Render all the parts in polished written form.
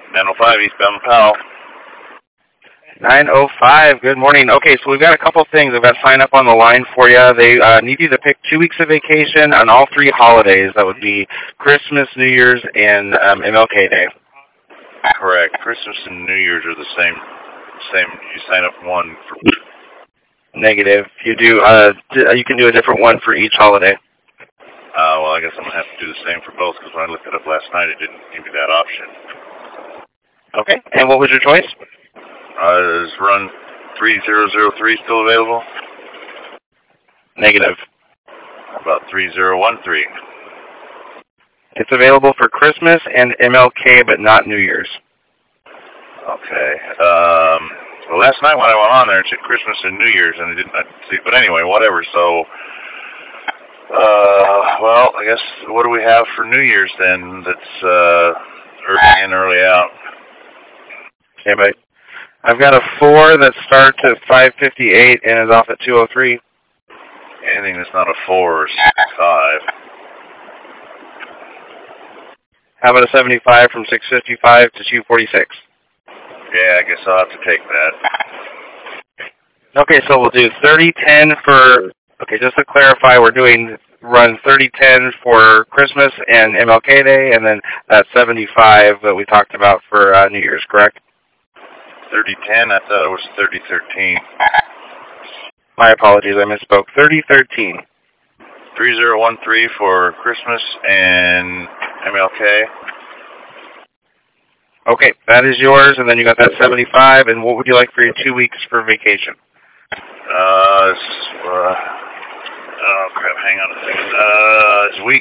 905 eastbound Powell. 905, good morning. Okay, so we've got a couple things. I've got to sign up on the line for you. They need you to pick 2 weeks of vacation on all 3 holidays. That would be Christmas, New Year's, and MLK Day. Correct. Christmas and New Year's are the same. You sign up one for... Negative. You do. You can do a different one for each holiday. Well, I guess I'm going to have to do the same for both, because when I looked it up last night, it didn't give me that option. Okay, and what was your choice? Is run 3003 still available? Negative. How about 3013? It's available for Christmas and MLK, but not New Year's. Okay. Well, last night when I went on there, it said Christmas and New Year's, and I didn't see. But anyway, whatever. So, well, I guess what do we have for New Year's then? That's early in, early out. Okay, but I've got a 4 that starts at 5:58 and is off at 2:03. Anything that's not a 4 or 5. How about a 75 from 6:55 to 2:46? Yeah, I guess I'll have to take that. Okay, so we'll do 3010 for, okay, just to clarify, we're doing run 3010 for Christmas and MLK Day, and then that 75 that we talked about for New Year's, correct? 3010, I thought it was 3013. My apologies, I misspoke. 3013. 3013 for Christmas and MLK. Okay, that is yours, and then you got that 75, and what would you like for your 2 weeks for vacation? Oh crap, hang on a second. It's week.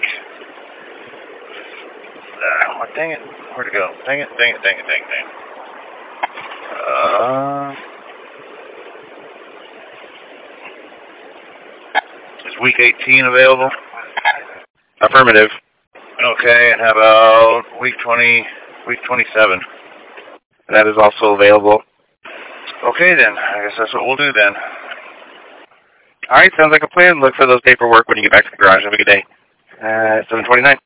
Oh, dang it. Where'd it go? Dang it. Is week 18 available? Affirmative. Okay, and how about week 27? That is also available. Okay then, I guess that's what we'll do then. All right, sounds like a plan. Look for those paperwork when you get back to the garage. Have a good day. 7:29.